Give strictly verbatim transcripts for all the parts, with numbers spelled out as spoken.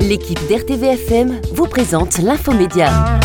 L'équipe d'R T V F M vous présente l'infomédia.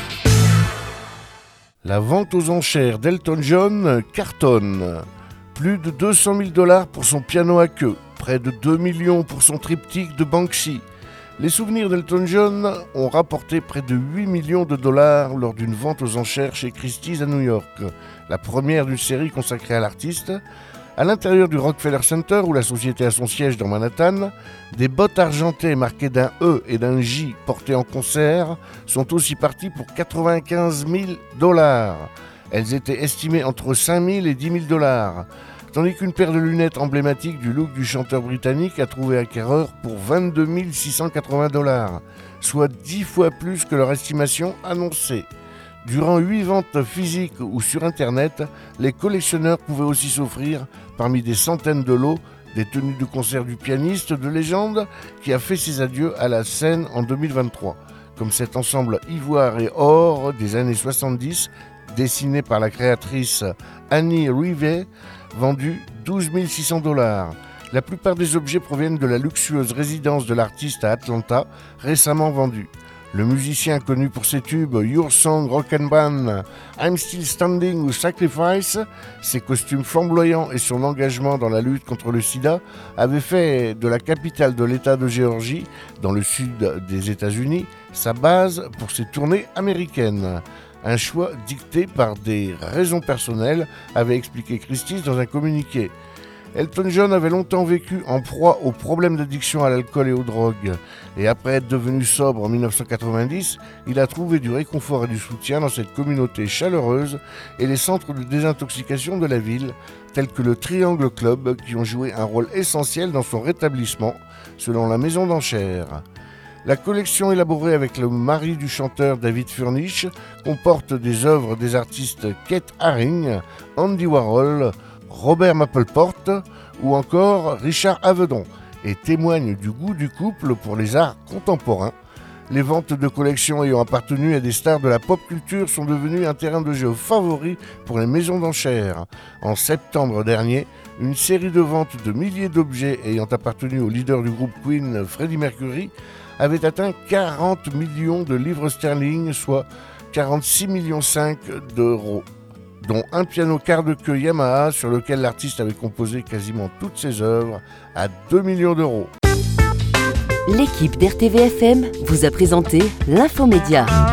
La vente aux enchères d'Elton John cartonne. Plus de deux cent mille dollars pour son piano à queue, près de deux millions pour son triptyque de Banksy. Les souvenirs d'Elton John ont rapporté près de huit millions de dollars lors d'une vente aux enchères chez Christie's à New York, la première d'une série consacrée à l'artiste. À l'intérieur du Rockefeller Center, où la société a son siège dans Manhattan, des bottes argentées marquées d'un E et d'un J portées en concert sont aussi parties pour quatre-vingt-quinze mille dollars. Elles étaient estimées entre cinq mille et dix mille dollars, tandis qu'une paire de lunettes emblématiques du look du chanteur britannique a trouvé acquéreur pour vingt-deux mille six cent quatre-vingts dollars, soit dix fois plus que leur estimation annoncée. Durant huit ventes physiques ou sur Internet, les collectionneurs pouvaient aussi s'offrir, parmi des centaines de lots, des tenues de concert du pianiste de légende qui a fait ses adieux à la scène en deux mille vingt-trois, comme cet ensemble ivoire et or des années soixante-dix, dessiné par la créatrice Annie Rivet, vendu douze mille six cents dollars. La plupart des objets proviennent de la luxueuse résidence de l'artiste à Atlanta, récemment vendue. Le musicien connu pour ses tubes Your Song, Rock'n'Ban, I'm Still Standing ou Sacrifice, ses costumes flamboyants et son engagement dans la lutte contre le sida avaient fait de la capitale de l'État de Géorgie, dans le sud des États-Unis, sa base pour ses tournées américaines. Un choix dicté par des raisons personnelles, avait expliqué Christie's dans un communiqué. Elton John avait longtemps vécu en proie aux problèmes d'addiction à l'alcool et aux drogues. Et après être devenu sobre en dix-neuf cent quatre-vingt-dix, il a trouvé du réconfort et du soutien dans cette communauté chaleureuse et les centres de désintoxication de la ville, tels que le Triangle Club, qui ont joué un rôle essentiel dans son rétablissement, selon la maison d'enchères. La collection élaborée avec le mari du chanteur David Furnish comporte des œuvres des artistes Kate Haring, Andy Warhol, Robert Mapplethorpe ou encore Richard Avedon et témoigne du goût du couple pour les arts contemporains. Les ventes de collections ayant appartenu à des stars de la pop culture sont devenues un terrain de jeu favori pour les maisons d'enchères. En septembre dernier, une série de ventes de milliers d'objets ayant appartenu au leader du groupe Queen, Freddie Mercury, avait atteint quarante millions de livres sterling, soit quarante-six virgule cinq millions d'euros, dont un piano quart de queue Yamaha sur lequel l'artiste avait composé quasiment toutes ses œuvres à deux millions d'euros. L'équipe d'R T V F M vous a présenté l'infomédia.